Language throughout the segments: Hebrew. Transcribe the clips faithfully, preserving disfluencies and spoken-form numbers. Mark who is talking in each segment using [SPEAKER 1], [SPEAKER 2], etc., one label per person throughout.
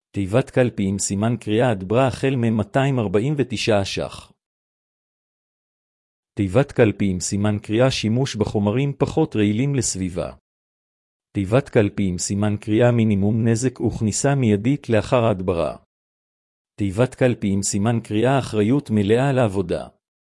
[SPEAKER 1] תיבת קלפי עם סימן קריאה הדברה החל מ-מאתיים ארבעים ותשעה ש"ח. תיבת קלפי עם סימן קריאה שימוש בחומרים פחות רעילים לסביבה. תיבת קלפי עם סימן קריאה מינימום נזק וכניסה מיידית לאחר ההדברה. תיבת קלפי עם סימן קריאה אחריות מלאה לעבודה.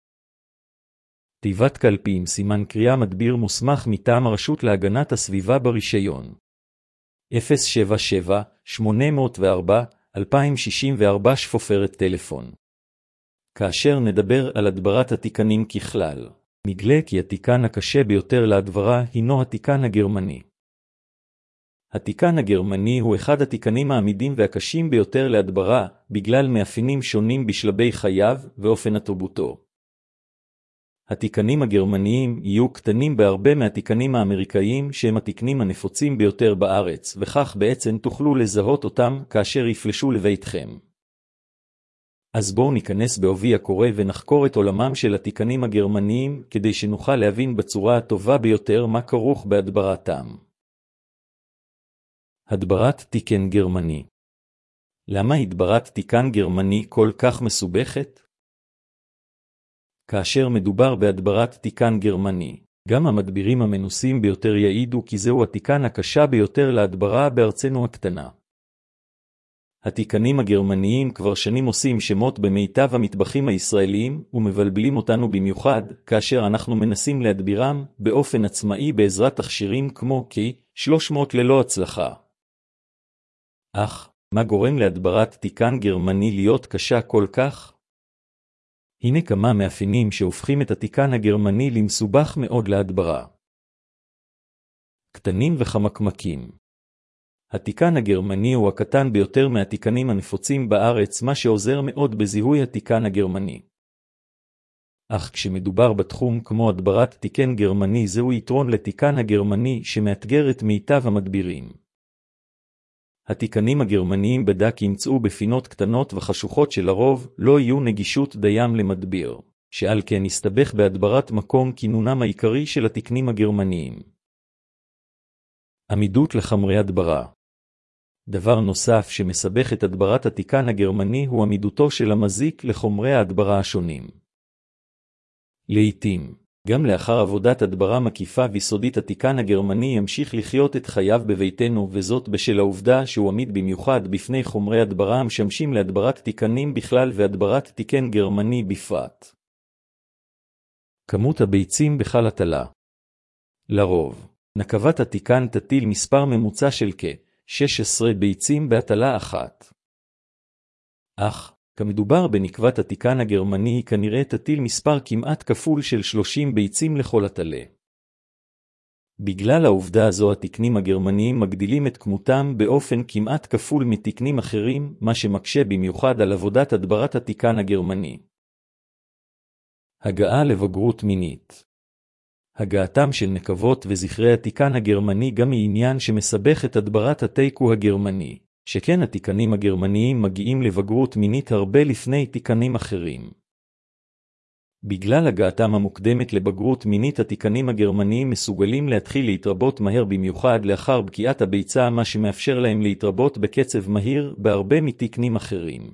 [SPEAKER 1] תיבת קלפי עם סימן קריאה מדביר מוסמך מטעם הרשות להגנת הסביבה ברישיון. אפס שבע שבע שמונה אפס ארבע אלפיים שישים וארבע שפופרת טלפון. כאשר נדבר על הדברת התיקנים ככלל, נגלה כי התיקן הקשה ביותר להדברה הינו התיקן הגרמני. התיקן הגרמני הוא אחד התיקנים העמידים והקשים ביותר להדברה, בגלל מאפיינים שונים בשלבי חייו ואופן התרבותו. התיקנים הגרמניים יהיו קטנים בהרבה מהתיקנים האמריקאיים שהם התקנים הנפוצים ביותר בארץ, וכך בעצם תוכלו לזהות אותם כאשר יפלשו לביתכם. אז בואו ניכנס בעובי הקורא ונחקור את עולמם של התיקנים הגרמניים, כדי שנוכל להבין בצורה הטובה ביותר מה כרוך בהדברתם. הדברת תיקן גרמני. למה הדברת תיקן גרמני כל כך מסובכת? כאשר מדובר בהדברת תיקן גרמני, גם המדבירים המנוסים ביותר יעידו כי זהו התיקן הקשה ביותר להדברה בארצנו הקטנה. התיקנים הגרמניים כבר שנים עושים שמות במיטב המטבחים הישראליים ומבלבלים אותנו במיוחד כאשר אנחנו מנסים להדבירם באופן עצמאי בעזרת תכשירים כמו קי שלוש מאות ללא הצלחה. אך, מה גורם להדברת תיקן גרמני להיות קשה כל כך? הנה כמה מאפיינים שהופכים את התיקן הגרמני למסובך מאוד להדברה. קטנים וחמקמקים. התיקן הגרמני הוא הקטן ביותר מהתיקנים הנפוצים בארץ, מה שעוזר מאוד בזיהוי התיקן הגרמני. אך כשמדובר בתחום כמו הדברת תיקן גרמני, זהו יתרון לתיקן הגרמני שמאתגר את מיטב המדבירים. התיקנים הגרמניים בדק ימצאו בפינות קטנות וחשוכות שלרוב לא יהיו נגישות דיים למדביר, שעל כן הסתבך בהדברת מקום כינונם העיקרי של התקנים הגרמניים. עמידות לחומרי הדברה. דבר נוסף שמסבך את הדברת התיקן הגרמני הוא עמידותו של המזיק לחומרי ההדברה השונים. לעתים, גם לאחר עבודת הדברה מקיפה ויסודית, התיקן הגרמני ימשיך לחיות את חייו בביתנו, וזאת בשל העובדה שהוא עמיד במיוחד בפני חומרי הדברה המשמשים להדברת תיקנים בכלל והדברת תיקן גרמני בפרט. כמות הביצים בכל הטלה. לרוב, נקבת התיקן תטיל מספר ממוצע של כ-שש עשרה ביצים בהטלה אחת. אך, כמדובר בנקבת התיקן הגרמני, היא כנראה תטיל מספר כמעט כפול של שלושים ביצים לכל הטלה. בגלל העובדה הזו, התקנים הגרמניים מגדילים את כמותם באופן כמעט כפול מתקנים אחרים, מה שמקשה במיוחד על עבודת הדברת התיקן הגרמני. הגעה לבגרות מינית. הגעתם של נקבות וזכרי התיקן הגרמני גם היא עניין שמסבך את הדברת התיקו הגרמני, שכן התיקנים הגרמניים מגיעים לבגרות מינית הרבה לפני תיקנים אחרים. בגלל הגעתם המוקדמת לבגרות מינית, התיקנים הגרמניים מסוגלים להתחיל להתרבות מהר במיוחד לאחר בקיעת הביצה, מה שמאפשר להם להתרבות בקצב מהיר בהרבה מתיקנים אחרים.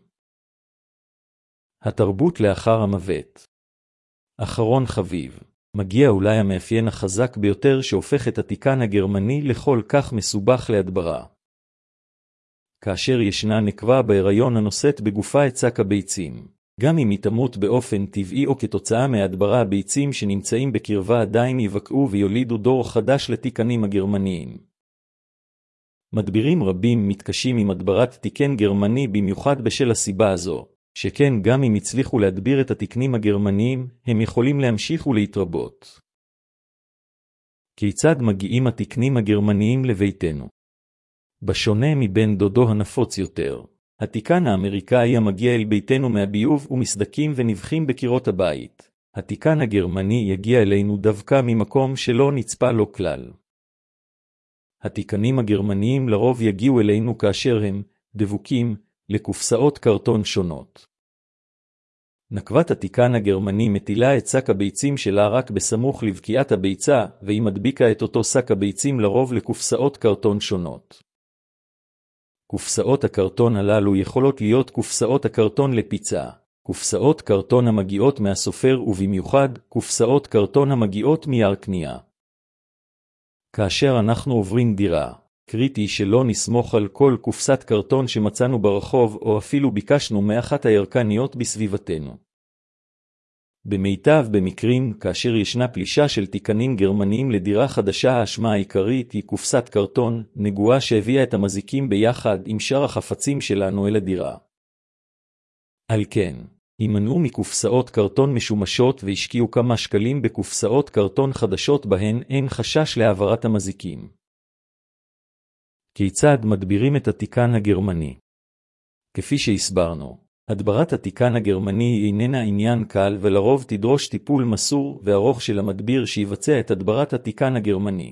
[SPEAKER 1] התרבות לאחר המוות. אחרון חביב, מגיע אולי המאפיין החזק ביותר שהופך את התיקן הגרמני לכל כך מסובך להדברה. כאשר ישנה נקבה בהיריון הנושאת בגופה את שק הביצים, גם אם היא תמות באופן טבעי או כתוצאה מהדברה, הביצים שנמצאים בקרבה עדיין יבקעו ויולידו דור חדש לתיקנים הגרמניים. מדבירים רבים מתקשים עם הדברת תיקן גרמני במיוחד בשל הסיבה הזו, שכן גם אם הצליחו להדביר את התיקנים הגרמניים, הם יכולים להמשיך ולהתרבות. כיצד מגיעים התיקנים הגרמניים לביתנו? בשונה מבן דודו הנפוץ יותר, התיקן האמריקאי המגיע אל ביתנו מהביוב ומסדקים ונבחים בקירות הבית, התיקן הגרמני יגיע אלינו דווקא ממקום שלא נצפה לו כלל. התיקנים הגרמניים לרוב יגיעו אלינו כאשר הם דבוקים לקופסאות קרטון שונות. נקבת התיקן הגרמני מטילה את שק הביצים שלה רק בסמוך לבקיעת הביצה, והיא מדביקה את אותו שק הביצים לרוב לקופסאות קרטון שונות. קופסאות הקרטון הללו יכולות להיות קופסאות הקרטון לפיצה, קופסאות קרטון המגיעות מהסופר ובמיוחד קופסאות קרטון המגיעות מיער קנייה. כאשר אנחנו עוברים דירה, קריטי שלא נסמוך על כל קופסת קרטון שמצאנו ברחוב או אפילו ביקשנו מאחת הירקניות בסביבתנו. במיטב במקרים, כאשר ישנה פלישה של תיקנים גרמניים לדירה חדשה, האשמה העיקרית היא קופסת קרטון, נגועה שהביאה את המזיקים ביחד עם שאר החפצים שלנו אל הדירה. על כן, הימנעו מקופסאות קרטון משומשות והשקיעו כמה שקלים בקופסאות קרטון חדשות בהן אין חשש להעברת המזיקים. כיצד מדבירים את התיקן הגרמני? כפי שהסברנו, הדברת התיקן הגרמני איננה עניין קל ולרוב תדרוש טיפול מסור וארוך של המדביר שיבצע את הדברת התיקן הגרמני.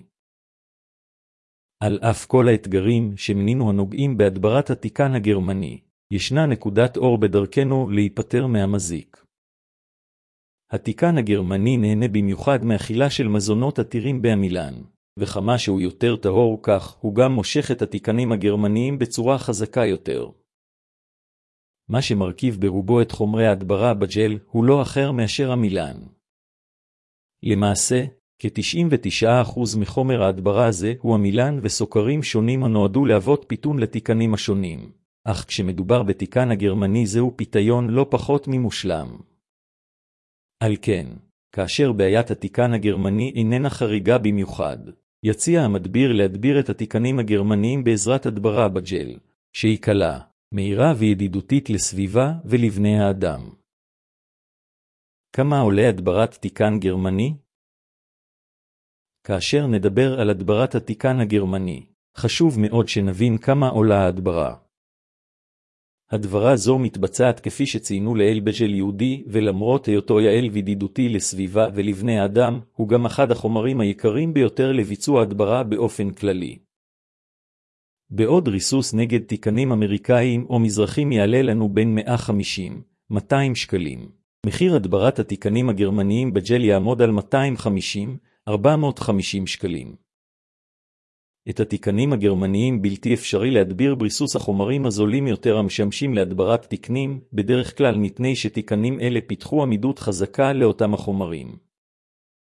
[SPEAKER 1] על אף כל האתגרים שמנינו הנוגעים בהדברת התיקן הגרמני, ישנה נקודת אור בדרכנו להיפטר מהמזיק. התיקן הגרמני נהנה במיוחד מאכילה של מזונות עתירים בעמילן, וכמה שהוא יותר טהור כך הוא גם מושך את התיקנים הגרמניים בצורה חזקה יותר. מה שמרכיב ברובו את חומרי ההדברה בג'ל הוא לא אחר מאשר עמילן. למעשה, כ-תשעים ותשעה אחוז מחומר ההדברה הזה הוא עמילן וסוכרים שונים הנועדו להוות פיתון לתיקנים השונים, אך כשמדובר בתיקן הגרמני זהו פיתיון לא פחות ממושלם. על כן, כאשר בעיית התיקן הגרמני איננה חריגה במיוחד, יציע המדביר להדביר את התיקנים הגרמניים בעזרת הדברה בג'ל, שהיא קלה, מהירה וידידותית לסביבה ולבני האדם. כמה עולה הדברת תיקן גרמני? כאשר נדבר על הדברת התיקן הגרמני, חשוב מאוד שנבין כמה עולה ההדברה. הדברה זו מתבצעת כפי שציינו לעיל בג'ל יהודי, ולמרות היותו יעיל וידידותי לסביבה ולבני האדם, הוא גם אחד החומרים היקרים ביותר לביצוע הדברה באופן כללי. בעוד ריסוס נגד תיקנים אמריקאיים או מזרחים יעלה לנו בין מאה וחמישים עד מאתיים שקלים. מחיר הדברת התיקנים הגרמניים בג'ל יעמוד על מאתיים וחמישים עד ארבע מאות וחמישים שקלים. את התיקנים הגרמניים בלתי אפשרי להדביר בריסוס החומרים הזולים יותר המשמשים להדברת תיקנים, בדרך כלל מפני שתיקנים אלה פיתחו עמידות חזקה לאותם החומרים.